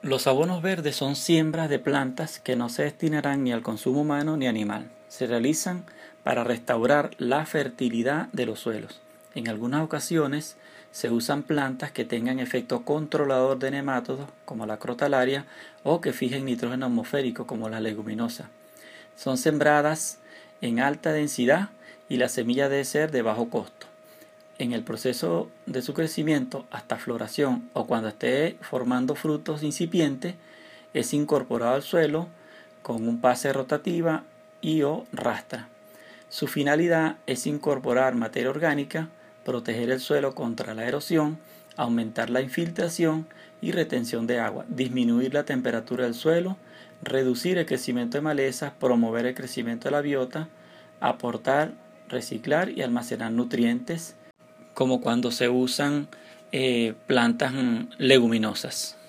Los abonos verdes son siembras de plantas que no se destinarán ni al consumo humano ni animal. Se realizan para restaurar la fertilidad de los suelos. En algunas ocasiones se usan plantas que tengan efecto controlador de nemátodos, como la crotalaria, o que fijen nitrógeno atmosférico, como las leguminosas. Son sembradas en alta densidad y la semilla debe ser de bajo costo. En el proceso de su crecimiento hasta floración o cuando esté formando frutos incipientes, es incorporado al suelo con un pase rotativa y o rastra. Su finalidad es incorporar materia orgánica, proteger el suelo contra la erosión, aumentar la infiltración y retención de agua, disminuir la temperatura del suelo, reducir el crecimiento de malezas, promover el crecimiento de la biota, aportar, reciclar y almacenar nutrientes, como cuando se usan plantas leguminosas.